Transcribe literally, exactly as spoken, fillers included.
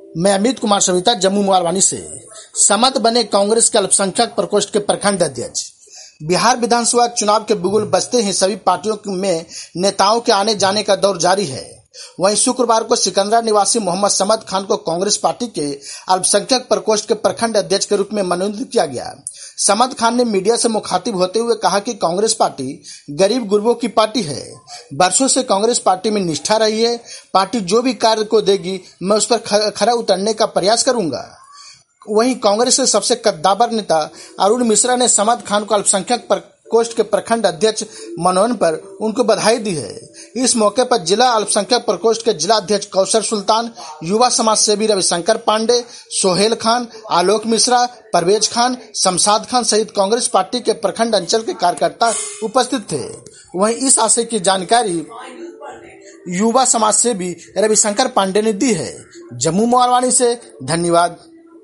मैं अमित कुमार सविता जम्मू मोहालवानी से। समत बने कांग्रेस के अल्पसंख्यक प्रकोष्ठ के प्रखंड अध्यक्ष। बिहार विधानसभा चुनाव के बिगुल बजते ही सभी पार्टियों में नेताओं के आने जाने का दौर जारी है। वहीं शुक्रवार को सिकंदरा निवासी मोहम्मद समद खान को कांग्रेस पार्टी के अल्पसंख्यक प्रकोष्ठ के प्रखंड अध्यक्ष के रूप में मनोनीत किया गया। समद खान ने मीडिया से मुखातिब होते हुए कहा कि कांग्रेस पार्टी गरीब गुरबों की पार्टी है। बरसों से कांग्रेस पार्टी में निष्ठा रही है। पार्टी जो भी कार्य को देगी मैं उस पर खरा उतरने का प्रयास करूंगा। वहीं कांग्रेस के सबसे कद्दावर नेता अरुण मिश्रा ने समद खान को अल्पसंख्यक प्रकोष्ठ के प्रखंड अध्यक्ष मनोनयन पर उनको बधाई दी है। इस मौके पर जिला अल्पसंख्यक प्रकोष्ठ के जिला अध्यक्ष कौशल सुल्तान, युवा समाज सेवी रविशंकर पांडे, सोहेल खान, आलोक मिश्रा, परवेज खान, शमशाद खान सहित कांग्रेस पार्टी के प्रखंड अंचल के कार्यकर्ता उपस्थित थे। वहीं इस आशय की जानकारी युवा समाज सेवी रविशंकर पांडे ने दी है। जम्मू मोहालवानी से धन्यवाद।